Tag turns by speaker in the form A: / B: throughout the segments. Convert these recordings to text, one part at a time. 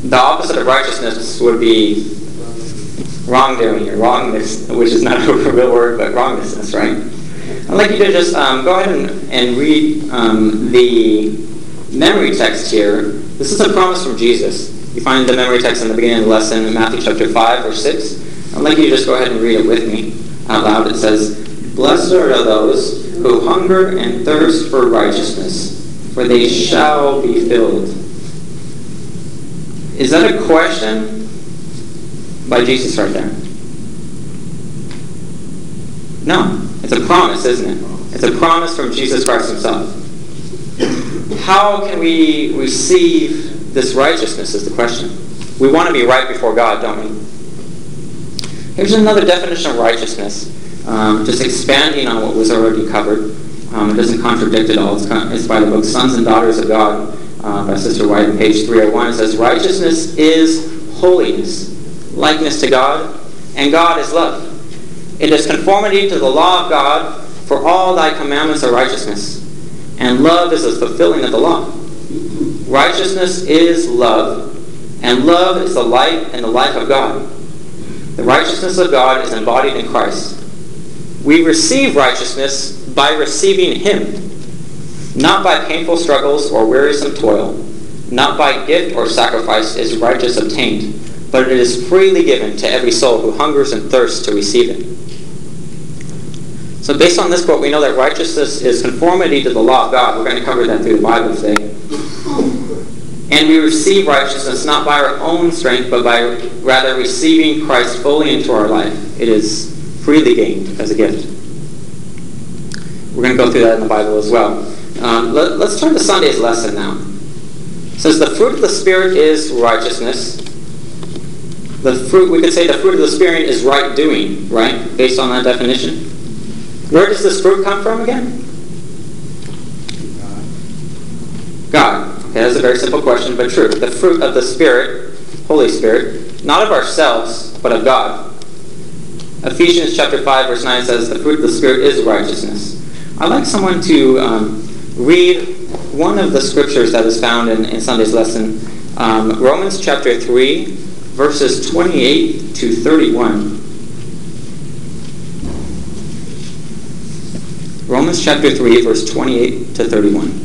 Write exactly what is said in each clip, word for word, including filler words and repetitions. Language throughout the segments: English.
A: the opposite of righteousness would be wrongdoing or wrongness, which is not a real word, but wrongness, right? I'd like you to just um, go ahead and, and read um, the memory text here. This is a promise from Jesus. You find the memory text in the beginning of the lesson in Matthew chapter five, verse six. I'd like you to just go ahead and read it with me out loud. It says, "Blessed are those who hunger and thirst for righteousness, for they shall be filled." Is that a question by Jesus right there? No. It's a promise, isn't it? It's a promise from Jesus Christ himself. How can we receive this righteousness is the question. We want to be right before God, don't we? Here's another definition of righteousness, um, just expanding on what was already covered. Um, it doesn't contradict at all. It's, it's by the book Sons and Daughters of God uh, by Sister White on page three oh one. It says, "Righteousness is holiness, likeness to God, and God is love. It is conformity to the law of God, for all thy commandments are righteousness, and love is the fulfilling of the law." Righteousness is love, and love is the light and the life of God. The righteousness of God is embodied in Christ. We receive righteousness by receiving Him, not by painful struggles or wearisome toil, not by gift or sacrifice is righteousness obtained, but it is freely given to every soul who hungers and thirsts to receive it. So based on this quote, we know that righteousness is conformity to the law of God. We're going to cover that through the Bible today. And we receive righteousness not by our own strength, but by rather receiving Christ fully into our life. It is freely gained as a gift. We're going to go through that in the Bible as well. Um, let, let's turn to Sunday's lesson now. It says the fruit of the Spirit is righteousness. The fruit, we could say the fruit of the Spirit is right doing, right? Based on that definition. Where does this fruit come from again? God. Okay, that's a very simple question, but true. The fruit of the Spirit, Holy Spirit, not of ourselves, but of God. Ephesians chapter five, verse nine says, the fruit of the Spirit is righteousness. I'd like someone to um, read one of the scriptures that is found in, in Sunday's lesson. Um, Romans chapter three, verses twenty-eight to thirty-one. Romans chapter three, verse twenty-eight to thirty-one.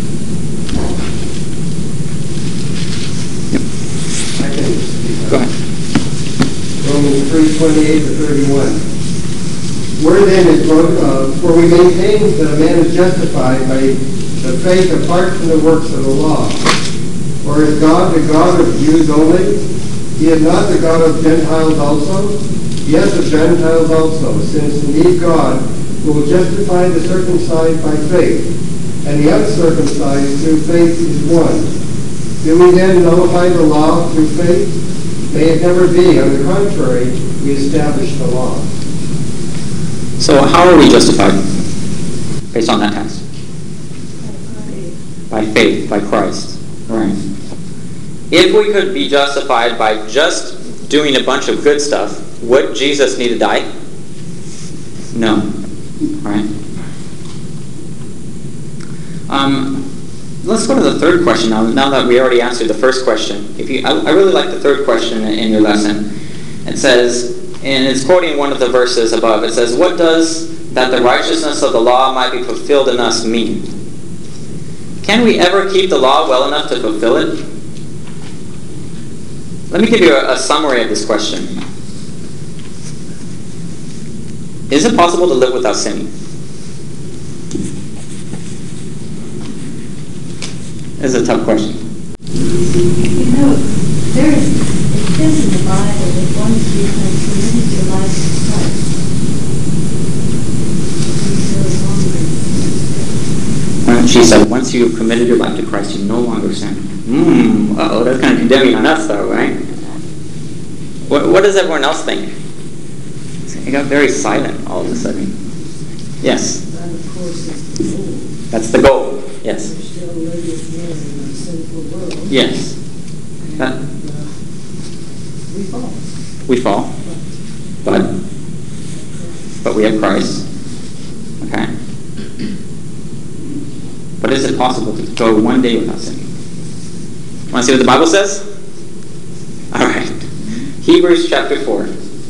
A: Yep.
B: I can speak.
A: Go ahead.
B: Romans three, twenty-eight to thirty-one. Where then is, uh, for we maintain that a man is justified by the faith apart from the works of the law. Or is God the God of Jews only? He is not the God of Gentiles also? Yes, of Gentiles also, since indeed God will justify the circumcised by faith, and the uncircumcised through faith is one. Do we then nullify the law through faith? May it never be. On the contrary, we establish the law.
A: So how are we justified? Based on that text? By faith, by Christ. Right. If we could be justified by just doing a bunch of good stuff, would Jesus need to die? No. Right? Um, let's go to the third question now, now that we already answered the first question. If you, I, I really like the third question in your lesson. It says, and it's quoting one of the verses above, it says, what does that the righteousness of the law might be fulfilled in us mean? Can we ever keep the law well enough to fulfill it? Let me give you a, a summary of this question. Is it possible to live without sinning? This is a tough question.
C: You know, there is, it says in the Bible that once you have committed your life to Christ, you no longer sin.
A: She said, once you have committed your life to Christ, you no longer sin. Hmm, uh-oh, that's kind of condemning on us though, right? What, what does everyone else think? It got very silent all of a sudden. Yes?
D: That, of course, is the goal.
A: That's the goal, yes.
D: We're still living here in a sinful world.
A: Yes.
D: And
A: That,
D: uh, we fall.
A: we fall, but but we have Christ. Okay. But is it possible to go one day without sinning? Want to see what the Bible says? Hebrews chapter four.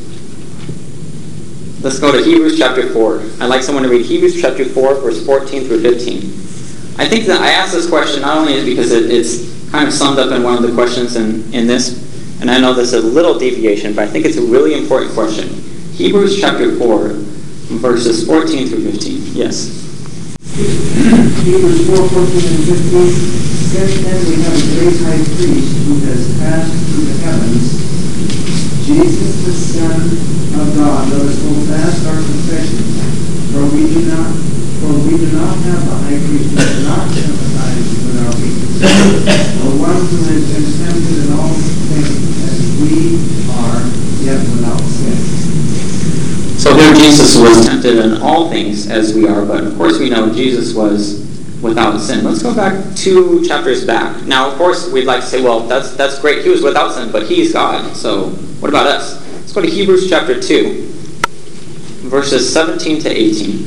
A: Let's go to Hebrews chapter four. I'd like someone to read Hebrews chapter four, verse fourteen through fifteen. I think that I asked this question not only because it, it's kind of summed up in one of the questions in, in this, and I know this is a little deviation, but I think it's a really important question. Hebrews chapter four, verses fourteen through fifteen. Yes.
E: Hebrews four, fourteen and fifteen. Since then we have a great high priest who has passed through the heavens, Jesus the Son of God. Let us hold fast our confession, for we do not, for we do not have a high priest who does not sympathize with our weakness, but one who has been tempted in all things as we are, yet without sin.
A: So here Jesus was tempted in all things as we are, but of course we know Jesus was without sin. Let's go back two chapters back. Now, of course, we'd like to say, well, that's that's great. He was without sin, but he's God. So what about us? Let's go to Hebrews chapter two, verses seventeen to eighteen.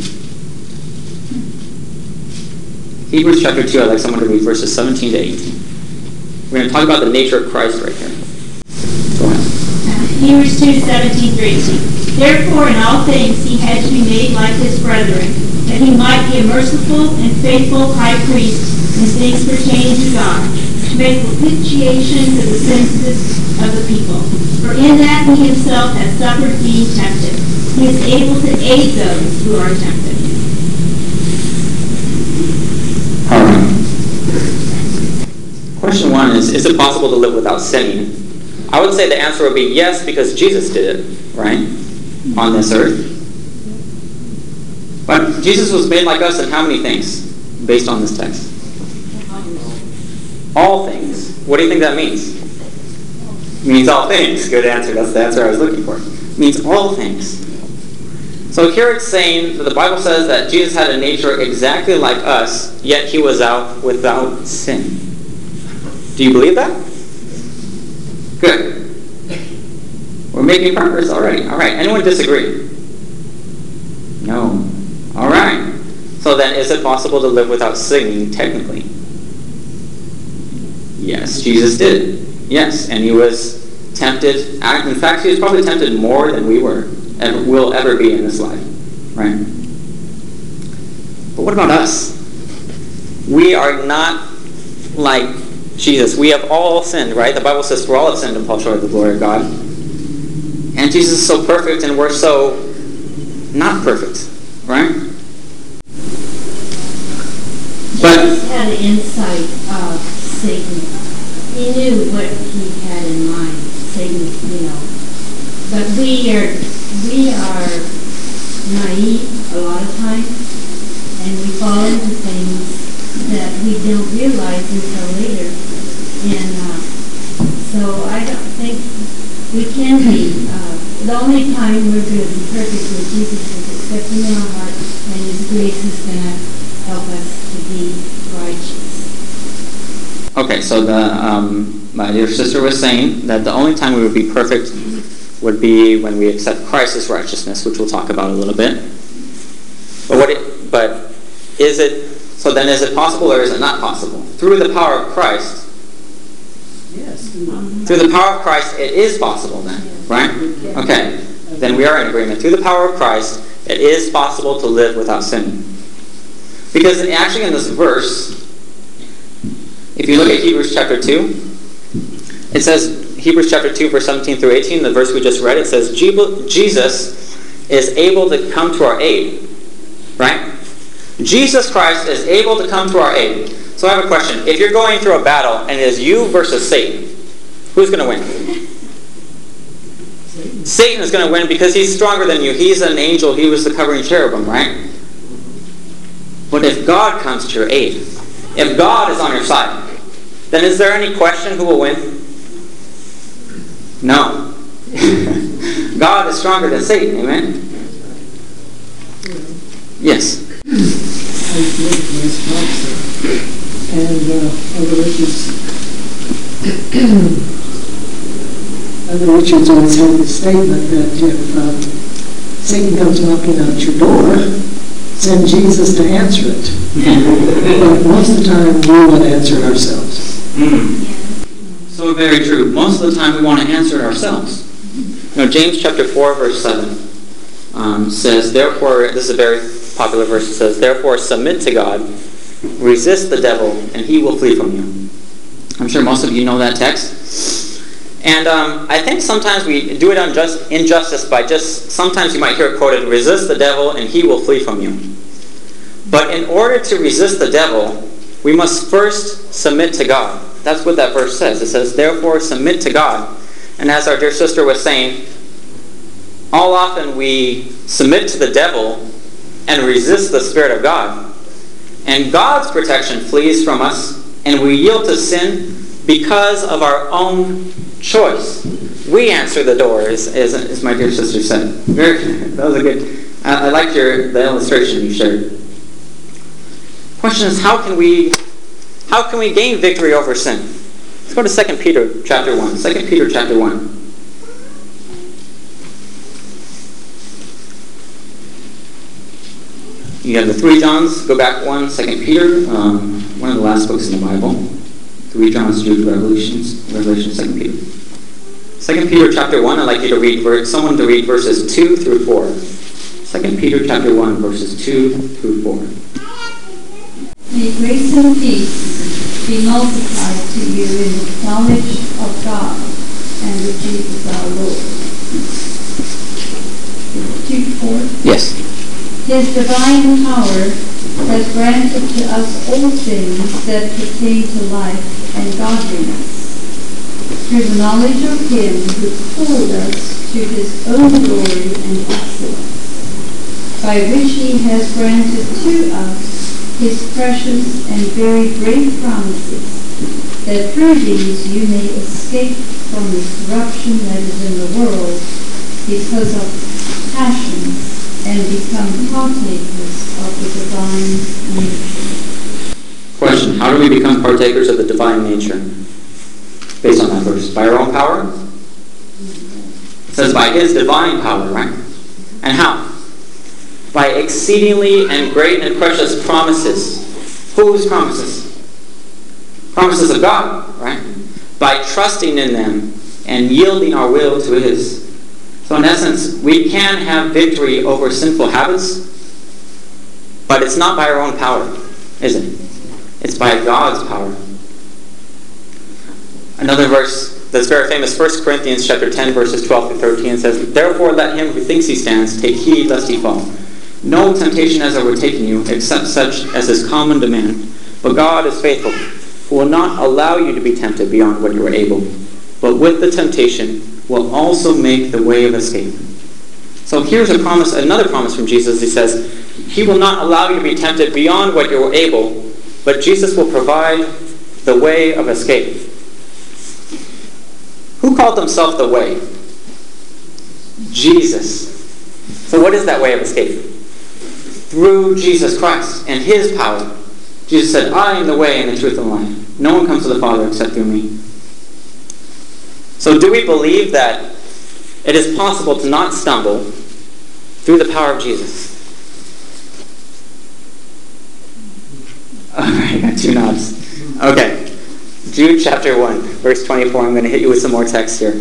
A: Hebrews chapter two, I'd like someone to read verses seventeen to eighteen. We're going to talk about the nature of Christ right here. Go ahead.
F: Hebrews two, seventeen through eighteen. Therefore, in all things he had to be made like his brethren, that he might be a merciful and faithful high priest in things pertaining to God, to make propitiation for the sins of the people. For in that he himself has suffered being tempted, he is able to aid those who are tempted.
A: All right. Question one is, is it possible to live without sinning? I would say the answer would be yes, because Jesus did it, right? On this earth. But Jesus was made like us in how many things, based on this text? All things. What do you think that means? It means all things. Good answer. That's the answer I was looking for. It means all things. So here it's saying that the Bible says that Jesus had a nature exactly like us, yet he was out without sin. Do you believe that? Good. We're making progress already. All right. Anyone disagree? No. All right. So then, is it possible to live without sinning technically? Yes, Jesus did. Yes, and he was tempted. In fact, he was probably tempted more than we were, ever, will ever be in this life. Right? But what about us? We are not like Jesus. We have all sinned, right? The Bible says, for all have sinned and fall short of the glory of God. And Jesus is so perfect, and we're so not perfect, right? But
C: Jesus had an insight of Satan. He knew what he had in mind. Satan, you know. But we are we are naive a lot of times, and we fall into things that we don't realize until later. And uh, so I don't think we can be. Uh, the only time we're going to be perfect with Jesus is accepting in our heart, and His grace is going to help us to be righteous.
A: okay, so the um, my dear sister was saying that the only time we would be perfect would be when we accept Christ's righteousness, which we'll talk about in a little bit. But what? It, but is it? So then, is it possible or is it not possible? Through the power of Christ.
D: Yes.
A: Through the power of Christ, it is possible then, right? Okay, then we are in agreement. Through the power of Christ, it is possible to live without sinning. Because in, actually in this verse, if you look at Hebrews chapter two, it says, Hebrews chapter two, verse seventeen through eighteen, the verse we just read, it says, Jesus is able to come to our aid, right? Jesus Christ is able to come to our aid. So I have a question. If you're going through a battle and it is you versus Satan, who's going to win?
D: Satan.
A: Satan is going to win because he's stronger than you. He's an angel. He was the covering cherubim, right? But if God comes to your aid, if God is on your side, then is there any question who will win? No. God is stronger than Satan, amen? Yes.
D: I did Miss Thompson. And uh, Elder Richards, Elder Richards always had the statement that if um, Satan comes knocking at your door, send Jesus to answer it. But most of the time, we want to answer it ourselves.
A: Mm. So very true. Most of the time, we want to answer it ourselves. You know, James chapter four, verse seven um, says, therefore, this is a very popular verse, it says, therefore submit to God, resist the devil, and he will flee from you. I'm sure most of you know that text. And um, I think sometimes we do it unjust, injustice by just, sometimes you might hear it quoted, resist the devil and he will flee from you. But in order to resist the devil, we must first submit to God. That's what that verse says. It says, therefore submit to God. And as our dear sister was saying, all often we submit to the devil and resist the Spirit of God. And God's protection flees from us, and we yield to sin because of our own choice. We answer the door, as, as, as my dear sister said. Very, that was a good, I, I liked your, the illustration you shared. Question is, how can we, how can we gain victory over sin? Let's go to Second Peter chapter one. Second Peter chapter one. You have the three Johns. Go back one. Second Peter, um, one of the last books in the Bible. Three Johns, Jude, Revelations, Revelation, Second Peter. Second Peter chapter one. I'd like you to read, someone to read verses two through four. Second Peter chapter one, verses two through four.
G: May grace and peace be multiplied to you in the knowledge of God and of Jesus our Lord. two four.
A: Yes.
G: His divine power has granted to us all things that pertain to life and godliness, through the knowledge of him who called us to his own glory and excellence, by which he has granted to us his precious and very great promises, that through these you may escape from the corruption that is in the world because of passions, and become partakers of the divine nature.
A: Question, how do we become partakers of the divine nature? Based on that verse. By our own power? It says by his divine power, right? And how? By exceedingly and great and precious promises. Whose promises? Promises of God, right? By trusting in them and yielding our will to his. So in essence, we can have victory over sinful habits, but it's not by our own power, is it? It's by God's power. Another verse that's very famous, First Corinthians chapter ten, verses twelve through thirteen, says, therefore let him who thinks he stands take heed lest he fall. No temptation has overtaken you, except such as is common to man. But God is faithful, who will not allow you to be tempted beyond what you are able, but with the temptation will also make the way of escape. So here's a promise, another promise from Jesus. He says, he will not allow you to be tempted beyond what you are able, but Jesus will provide the way of escape. Who called himself the way? Jesus. So what is that way of escape? Through Jesus Christ and his power. Jesus said, I am the way and the truth and the life. No one comes to the Father except through me. So do we believe that it is possible to not stumble through the power of Jesus? All right, I got two nods. Okay. Jude chapter one, verse twenty-four. I'm going to hit you with some more text here.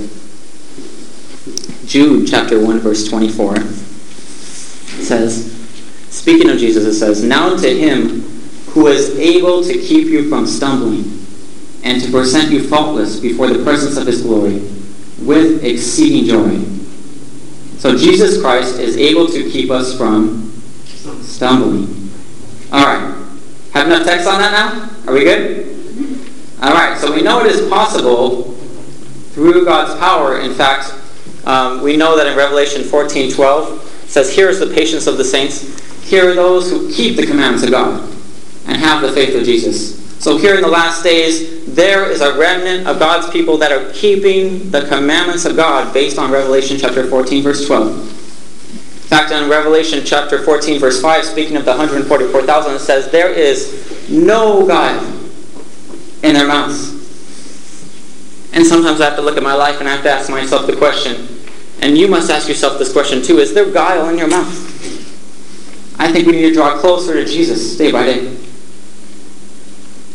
A: Jude chapter one, verse twenty-four. It says, speaking of Jesus, it says, now to him who is able to keep you from stumbling and to present you faultless before the presence of his glory with exceeding joy. So Jesus Christ is able to keep us from stumbling. All right. Have enough text on that now? Are we good? All right. So we know it is possible through God's power. In fact, um, we know that in Revelation fourteen twelve, it says, here is the patience of the saints. Here are those who keep the commandments of God and have the faith of Jesus. So here in the last days, there is a remnant of God's people that are keeping the commandments of God based on Revelation chapter fourteen, verse twelve. In fact, in Revelation chapter fourteen, verse five, speaking of the one hundred forty-four thousand, it says, there is no guile in their mouths. And sometimes I have to look at my life and I have to ask myself the question, and you must ask yourself this question too, is there guile in your mouth? I think we need to draw closer to Jesus day by day.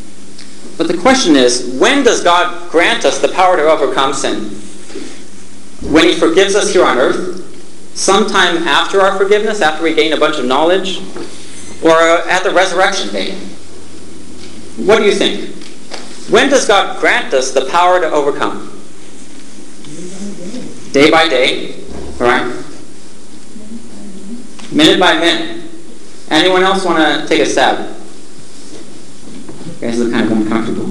A: But the question is, when does God grant us the power to overcome sin? when he forgives us here on earth, sometime after our forgiveness, after we gain a bunch of knowledge, or at the resurrection day? What do you think? When does God grant us the power to overcome? Day by day, right? Minute by minute. Anyone else want to take a stab? You guys look kind of uncomfortable.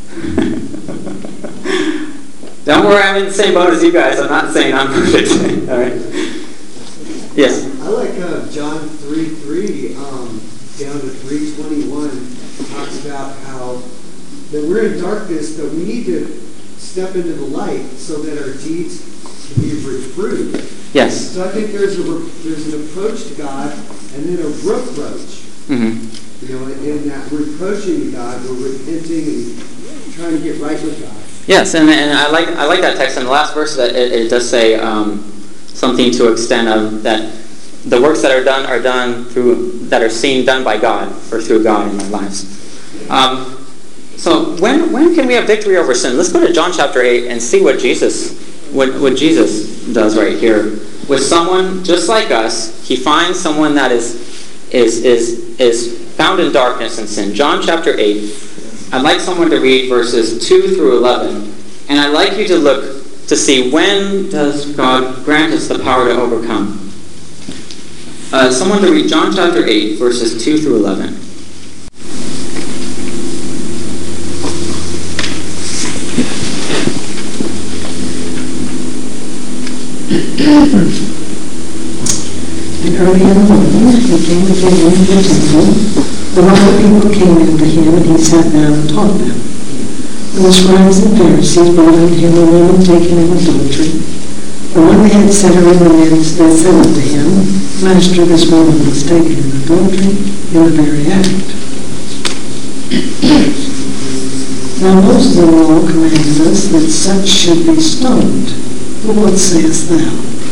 A: Don't worry, I'm in the same boat as you guys. I'm not saying I'm perfect. All right. Yes.
H: I like uh, John three three um, down to three twenty-one. Talks about how that we're in darkness, but we need to step into the light so that our deeds can be reproved.
A: Yes.
H: So I think there's a there's an approach to God and then a reproach.
A: Mm-hmm.
H: You know, in that reproaching God, we're repenting and trying to get right with God.
A: Yes, and, and I like I like that text. In the last verse, that it, it does say um, something to extent of that the works that are done are done through that are seen done by God or through God in our lives. Um, so when when can we have victory over sin? Let's go to John chapter eight and see what Jesus what what Jesus does right here with someone just like us. He finds someone that is is is is found in darkness and sin. John chapter eight. I'd like someone to read verses two through eleven, and I'd like you to look to see when does God grant us the power to overcome. Uh, someone to read John chapter eight, verses two through eleven.
D: And early in the morning, he came again into the temple. The other people came into him, and he sat down and taught them. And the scribes and Pharisees brought unto him a woman taken in adultery. And when they had set her in the midst, they said unto him, Master, this woman was taken in adultery in the very act. Now Moses in the law commanded us that such should be stoned. But what sayest thou?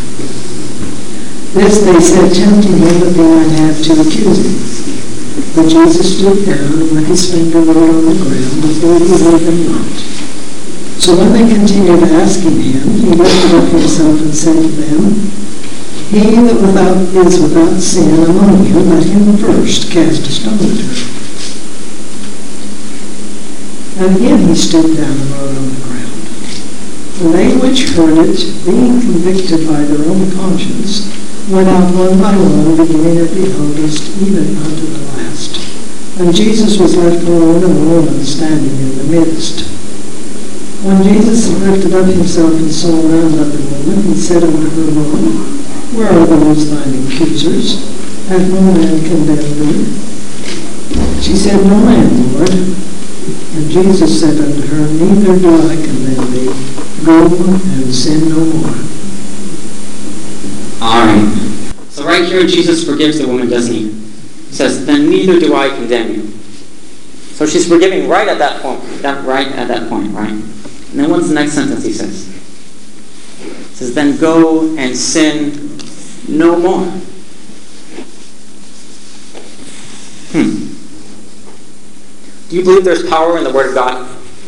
D: This they said, tempting him that they might have to accuse him. But Jesus stood down and with his finger wrote on the ground, but they heard them not. So when they continued asking him, he lifted up himself and said to them, He that without is without sin among you, let him first cast a stone at her. And again he stooped down and wrote on the ground. And they which heard it, being convicted by their own conscience, went out one by one, beginning at the oldest, even unto the last. And Jesus was left alone, and the woman standing in the midst. When Jesus had lifted up himself and saw none but the woman, he said unto her, Woman, where are those thine accusers? Hath no man condemned thee? She said, No man, Lord. And Jesus said unto her, Neither do I condemn thee. Go and sin no more.
A: Alright. So right here Jesus forgives the woman, doesn't he? He says, Then neither do I condemn you. So she's forgiving right at that point. That right at that point, right? And then what's the next sentence he says? He says, Then go and sin no more. Hmm. Do you believe there's power in the Word of God?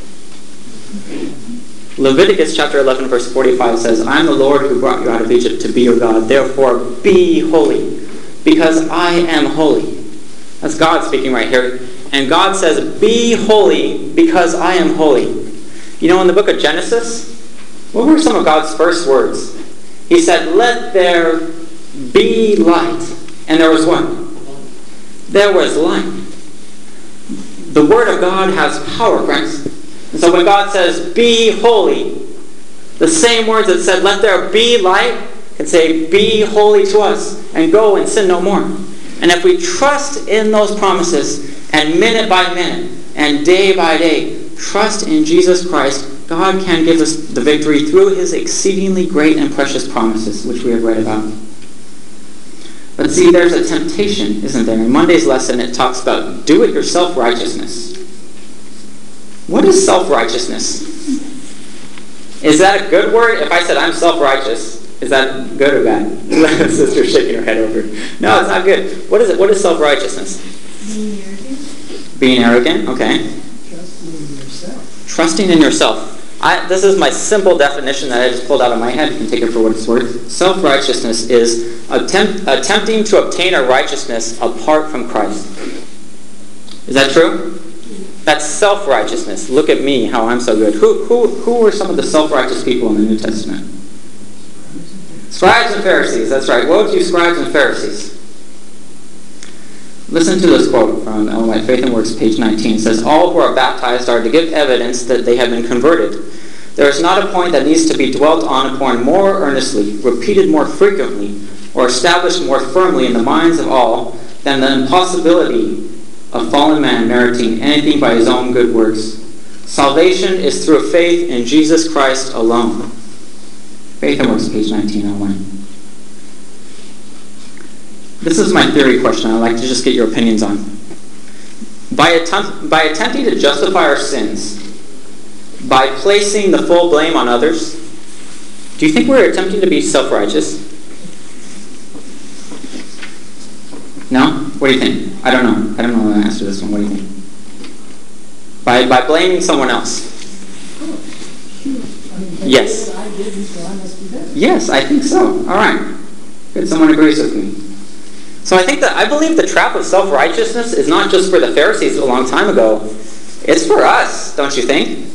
A: Leviticus chapter eleven verse forty-five says, I am the Lord who brought you out of Egypt to be your God. Therefore be holy, because I am holy. That's God speaking right here. And God says, be holy because I am holy. You know, in the book of Genesis, what were some of God's first words? He said, let there be light. And there was what? There was light. The Word of God has power, friends. And so when God says, be holy, the same words that said, let there be light, can say, be holy to us, and go and sin no more. And if we trust in those promises, and minute by minute, and day by day, trust in Jesus Christ, God can give us the victory through His exceedingly great and precious promises, which we have read about. But see, there's a temptation, isn't there? In Monday's lesson, it talks about do-it-yourself righteousness. What is self-righteousness? Is that a good word? If I said I'm self-righteous, is that good or bad? Sister's shaking her head over. No, it's not good. What is it? What is self-righteousness?
G: Being arrogant.
A: Being arrogant, okay.
D: Trusting in yourself.
A: Trusting in yourself. I, this is my simple definition that I just pulled out of my head. You can take it for what it's worth. Self-righteousness is attempt, attempting to obtain a righteousness apart from Christ. Is that true? That's self-righteousness. Look at me, how I'm so good. Who, who, who were some of the self-righteous people in the New Testament? Scribes and Pharisees. That's right. Woe to you, scribes and Pharisees. Listen to this quote from Ellen White, Faith and Works, page nineteen. It says, all who are baptized are to give evidence that they have been converted. There is not a point that needs to be dwelt on upon more earnestly, repeated more frequently, or established more firmly in the minds of all than the impossibility of fallen man meriting anything by his own good works. Salvation is through faith in Jesus Christ alone. Faith and Works, page nineteen, Ellen White. This is my theory question I'd like to just get your opinions on. By, attempt, by attempting to justify our sins, by placing the full blame on others, do you think we're attempting to be self-righteous? No? What do you think? I don't know. I don't know how to answer this one. What do you think? By, by blaming someone else. Yes. Yes, I think so. All right. Good. Someone agrees with me. So I think that I believe the trap of self-righteousness is not just for the Pharisees a long time ago. It's for us, don't you think?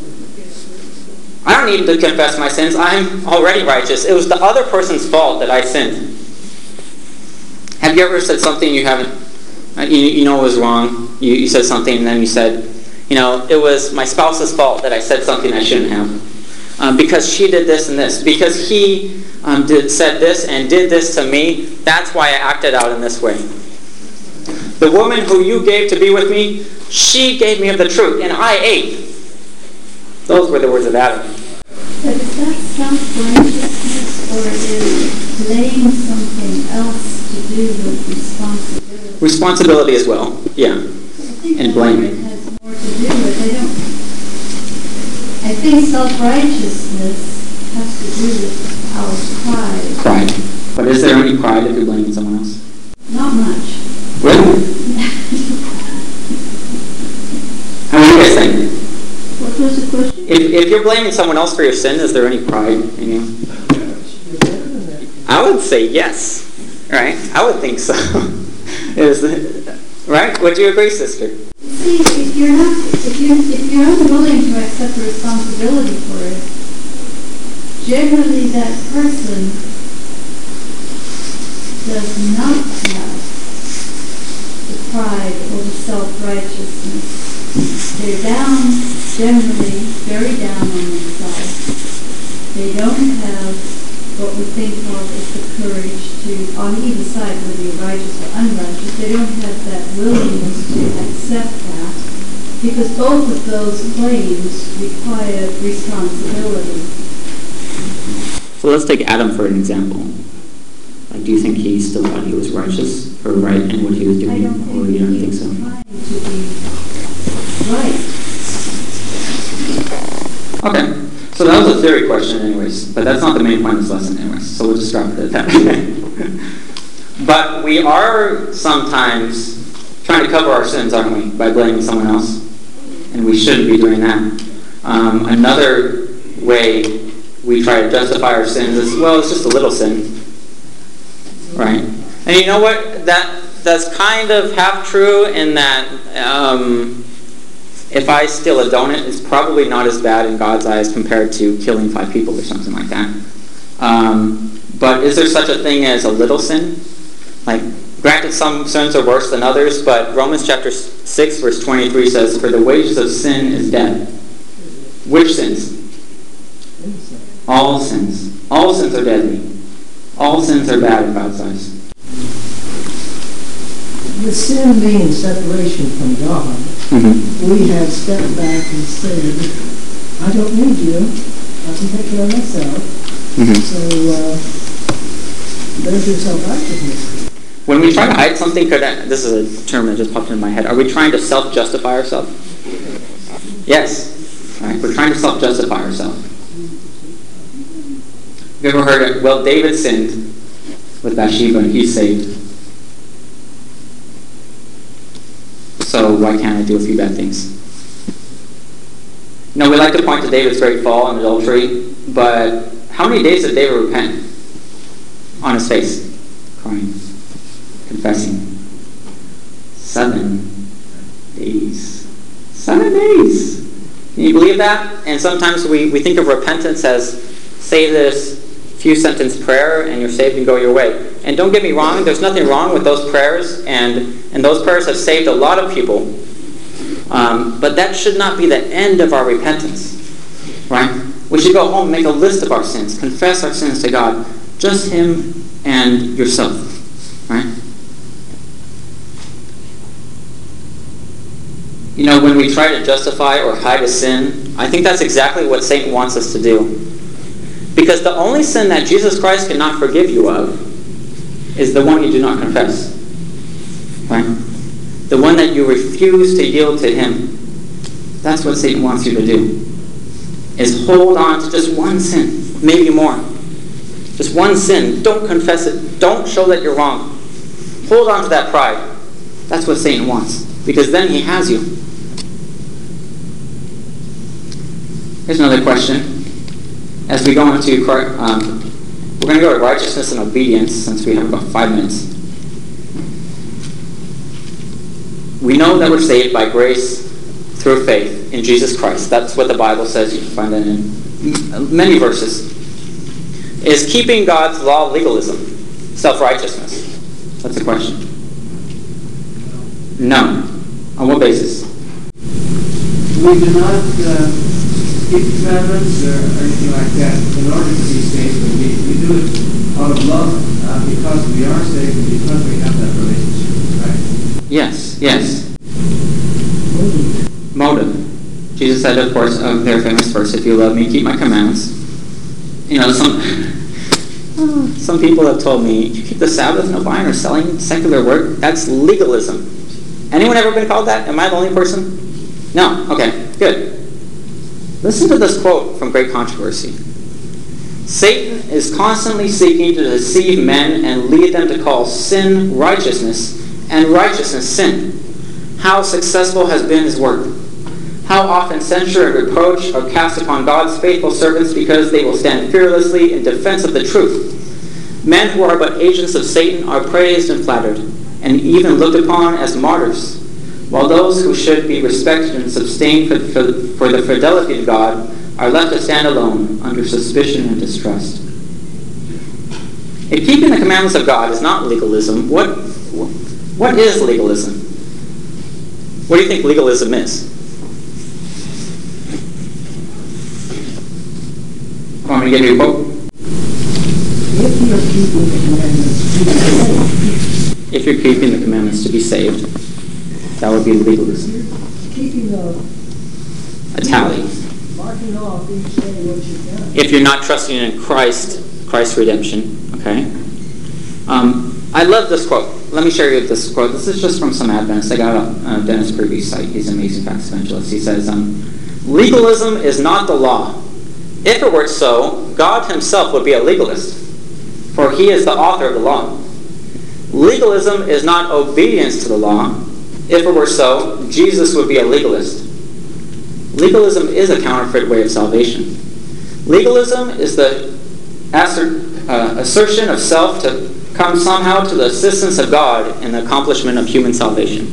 A: I don't need to confess my sins. I'm already righteous. It was the other person's fault that I sinned. Have you ever said something you haven't, you, you know it was wrong. You, you said something and then you said, you know, it was my spouse's fault that I said something I shouldn't have. Um, because she did this and this. Because he um, did, said this and did this to me. That's why I acted out in this way. The woman who you gave to be with me, she gave me of the truth, and I ate. Those were the words of Adam.
G: But is that self-righteousness, or is blaming something else to do with responsibility?
A: Responsibility as well, yeah.
G: I think
A: and blaming.
G: It has more to do with. I don't. I think self-righteousness has to do with our pride.
A: Pride. But is there any pride if you're blaming someone else?
G: Not much.
A: Really? How do you guys think?
G: What was the question?
A: If, if you're blaming someone else for your sin, is there any pride in you? I would say yes. Right? I would think so. is right? Would you agree, sister?
G: See, if you're not, if you if you're unwilling to accept the responsibility for it, generally that person does not have the pride or the self-righteousness. They're down, generally, very down on themselves. They don't have what we think of as the courage to, on either side, whether you're righteous or unrighteous, they don't have that willingness to accept that, because both of those claims require responsibility.
A: So let's take Adam for an example. Like, do you think he still thought he was righteous or right in what he was doing,
G: I don't think
A: or you don't
G: he
A: think
G: was
A: so?
G: trying to be right.
A: Okay. So that was a theory question anyways, but that's not the main point of this lesson anyways, so we'll just drop it at that. But we are sometimes trying to cover our sins, aren't we, by blaming someone else? And we shouldn't be doing that. Um, another way we try to justify our sins is, well, it's just a little sin. Right? And you know what? That That's kind of half true in that um, if I steal a donut, it's probably not as bad in God's eyes compared to killing five people or something like that. Um, but is there such a thing as a little sin? Like, granted, some sins are worse than others, but Romans chapter six, verse twenty-three says, "For the wages of sin is death." Which sins? All sins. All sins are deadly. All sins are bad in God's eyes.
D: The sin being separation from God,
A: mm-hmm.
D: we have stepped back and said, I don't need you. I can take care of myself.
A: Mm-hmm.
D: So uh, there's your self-righteousness.
A: When we try to hide something, could I, this is a term that just popped into my head. Are we trying to self-justify ourselves? Yes. All right. We're trying to self-justify ourselves. Have you ever heard it? Well, David sinned with Bathsheba and he's saved. So why can't I do a few bad things? You know, we like to point to David's great fall and adultery, but how many days did David repent? On his face, crying, confessing. Seven days. Seven days. Can you believe that? And sometimes we, we think of repentance as, say this few sentence prayer and you're saved and go your way. And don't get me wrong, there's nothing wrong with those prayers, and, and those prayers have saved a lot of people. Um, but that should not be the end of our repentance, right? We should go home and make a list of our sins, confess our sins to God, just Him and yourself, right? You know, when we try to justify or hide a sin, I think that's exactly what Satan wants us to do. Because the only sin that Jesus Christ cannot forgive you of is the one you do not confess, right? The one that you refuse to yield to Him. That's what Satan wants you to do, is hold on to just one sin, maybe more. Just one sin. Don't confess it. Don't show that you're wrong. Hold on to that pride. That's what Satan wants, because then he has you. Here's another question. As we go into, um, we're going to go to righteousness and obedience, since we have about five minutes. We know that we're saved by grace through faith in Jesus Christ. That's what the Bible says. You can find that in many verses. Is keeping God's law legalism? Self-righteousness? That's the question. No. On what basis?
E: We do not uh, keep commandments or anything like that in order to be saved, but we, we do it out of love uh, because we are saved and because we have that relationship, right?
A: Yes, yes. Motive. Jesus said, of course, a very famous verse, if you love me, keep my commandments. You know, some some people have told me, you keep the Sabbath, no buying or selling, secular work, that's legalism. Anyone ever been called that? Am I the only person? No? Okay, good. Listen to this quote from Great Controversy. Satan is constantly seeking to deceive men and lead them to call sin righteousness and righteousness sin. How successful has been his work? How often censure and reproach are cast upon God's faithful servants because they will stand fearlessly in defense of the truth. Men who are but agents of Satan are praised and flattered, and even looked upon as martyrs, while those who should be respected and sustained for, for, for the fidelity to God are left to stand alone under suspicion and distrust. If keeping the commandments of God is not legalism, what, what is legalism? What do you think legalism is? Want me to give you a quote?
D: If you're keeping the commandments to be saved.
A: If you're keeping the commandments to be saved, that would be legalism.
D: Keeping the...
A: A tally.
D: Marking off each day what you've done.
A: If you're not trusting in Christ, Christ's redemption, okay? Um, I love this quote. Let me share you this quote. This is just from some Adventists. I got it on uh, Dennis Purvey's site. He's an amazing facts evangelist. He says, um, legalism is not the law. If it were so, God himself would be a legalist, for he is the author of the law. Legalism is not obedience to the law. If it were so, Jesus would be a legalist. Legalism is a counterfeit way of salvation. Legalism is the assert, uh, assertion of self to come somehow to the assistance of God in the accomplishment of human salvation.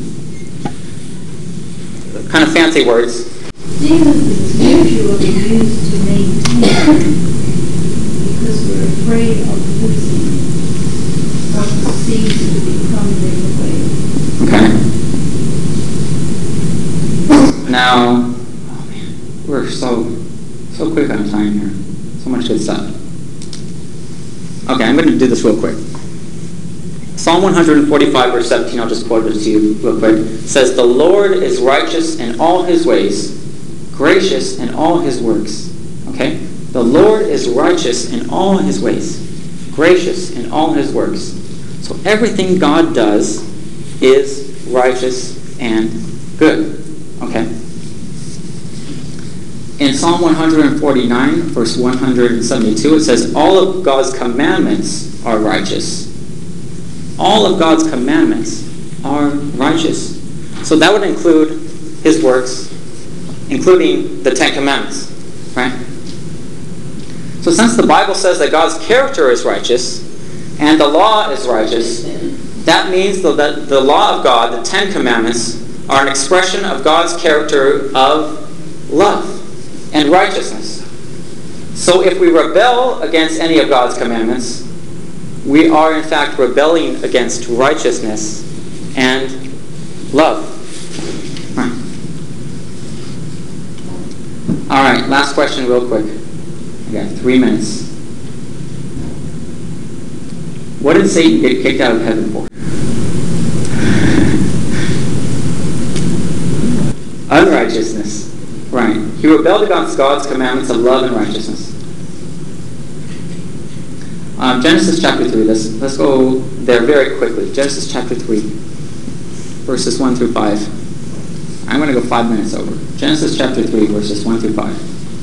A: Kind of fancy words.
G: Legalism is usually used to maintain because we're afraid of losing what seems to become their way.
A: Okay. Now, oh man, we're so so quick on time here. So much good stuff. Okay, I'm going to do this real quick. Psalm one forty-five, verse seventeen, I'll just quote it to you real quick, says, "The Lord is righteous in all his ways, gracious in all his works." Okay? The Lord is righteous in all his ways, gracious in all his works. So everything God does is righteous and good. Okay? In Psalm one forty-nine, verse one seventy-two, it says, all of God's commandments are righteous. All of God's commandments are righteous. So that would include his works, including the Ten Commandments, right? So since the Bible says that God's character is righteous and the law is righteous, that means that the law of God, the Ten Commandments, are an expression of God's character of love and righteousness. So if we rebel against any of God's commandments, we are in fact rebelling against righteousness and love. Right. All right, last question real quick. I got three minutes. What did Satan get kicked out of heaven for? Unrighteousness. Right. He rebelled against God's commandments of love and righteousness. Um, Genesis chapter three. Let's, let's go there very quickly. Genesis chapter three, verses one through five. I'm going to go five minutes over. Genesis chapter three, verses one through five.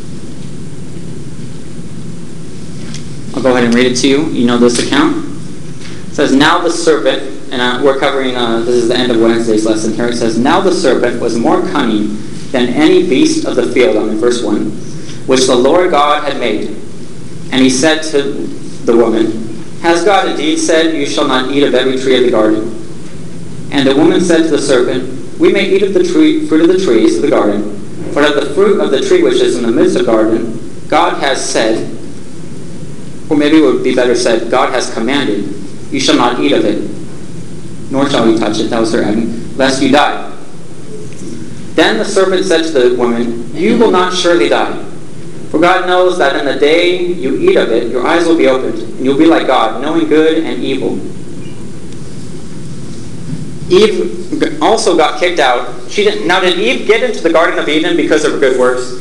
A: I'll go ahead and read it to you. You know this account. It says, now the serpent, and uh, we're covering, uh, this is the end of Wednesday's lesson here. It says, now the serpent was more cunning than any beast of the field, I'm in verse one, which the Lord God had made. And he said to the woman, has God indeed said, you shall not eat of every tree of the garden? And the woman said to the serpent, we may eat of the tree, fruit of the trees of the garden, but of the fruit of the tree which is in the midst of the garden, God has said, or maybe it would be better said, God has commanded, you shall not eat of it, nor shall you touch it, that was her adding, lest you die. Then the serpent said to the woman, you will not surely die. For God knows that in the day you eat of it, your eyes will be opened, and you'll be like God, knowing good and evil. Eve also got kicked out. She didn't. Now, did Eve get into the Garden of Eden because of her good works?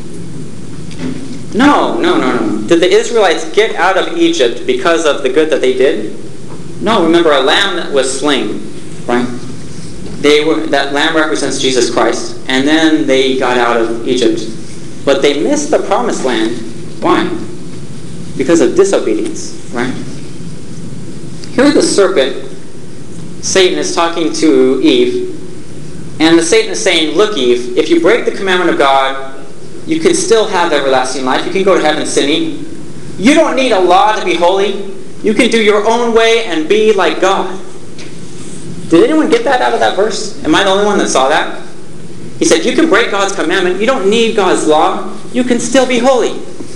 A: No, no, no, no. Did the Israelites get out of Egypt because of the good that they did? No. Remember, a lamb that was slain, right? They were, that lamb represents Jesus Christ, and then they got out of Egypt. But they missed the promised land. Why? Because of disobedience, right? Here the serpent, Satan, is talking to Eve, and the Satan is saying, look, Eve, if you break the commandment of God, you can still have everlasting life. You can go to heaven sinning. You don't need a law to be holy. You can do your own way and be like God. Did anyone get that out of that verse? Am I the only one that saw that? He said, you can break God's commandment. You don't need God's law. You can still be holy.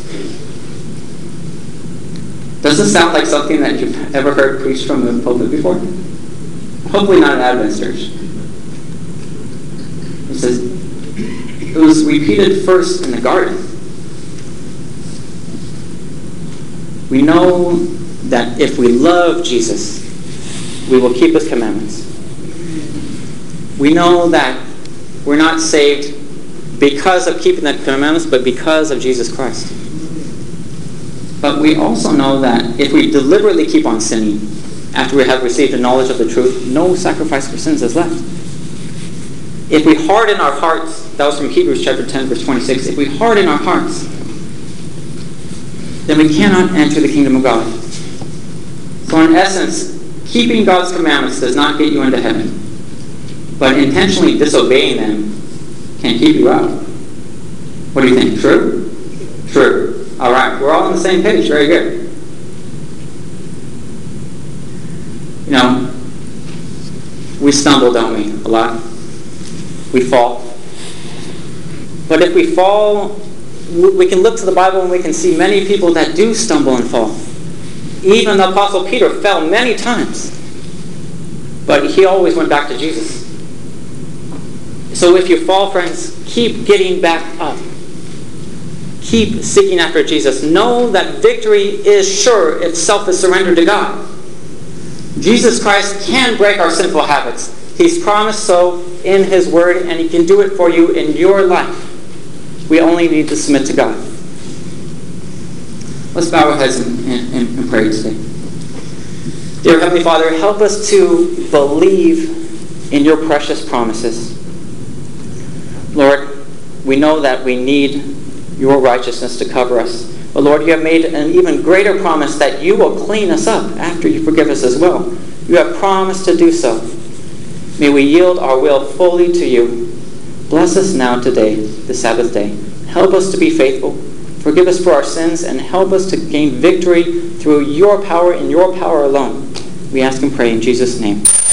A: Does this sound like something that you've ever heard preached from the pulpit before? Hopefully not an Adventist church. It says, it was repeated first in the garden. We know that if we love Jesus, we will keep his commandments. We know that we're not saved because of keeping the commandments, but because of Jesus Christ. But we also know that if we deliberately keep on sinning after we have received the knowledge of the truth, no sacrifice for sins is left. If we harden our hearts, that was from Hebrews chapter ten, verse twenty-six, if we harden our hearts, then we cannot enter the kingdom of God. So in essence, keeping God's commandments does not get you into heaven. But intentionally disobeying them can keep you out. What do you think? True? True. All right. We're all on the same page. Very good. You know, we stumble, don't we? A lot. We fall. But if we fall, we can look to the Bible and we can see many people that do stumble and fall. Even the Apostle Peter fell many times. But he always went back to Jesus. So if you fall, friends, keep getting back up. Keep seeking after Jesus. Know that victory is sure if self is surrendered to God. Jesus Christ can break our sinful habits. He's promised so in his word, and he can do it for you in your life. We only need to submit to God. Let's bow our heads and, and, and pray today. Dear Heavenly Father, help us to believe in your precious promises. Lord, we know that we need your righteousness to cover us. But Lord, you have made an even greater promise that you will clean us up after you forgive us as well. You have promised to do so. May we yield our will fully to you. Bless us now today, the Sabbath day. Help us to be faithful. Forgive us for our sins and help us to gain victory through your power and your power alone. We ask and pray in Jesus' name.